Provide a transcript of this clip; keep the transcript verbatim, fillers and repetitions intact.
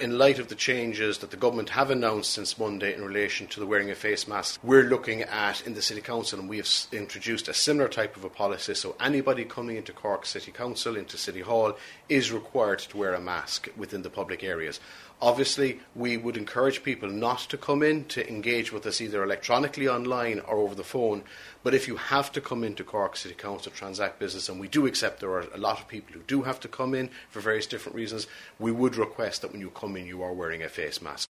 in light of the changes that the government have announced since Monday in relation to the wearing of face masks, we're looking at in the City Council, and we have introduced a similar type of a policy. So anybody coming into Cork City Council, into City Hall, is required to wear a mask within the public areas. Obviously, we would encourage people not to come in to engage with us either electronically, online or over the phone. But if you have to come into Cork City Council to transact business, and we do accept there are a lot of people who do have to come in for various different reasons, we would request that when you come in you are wearing a face mask.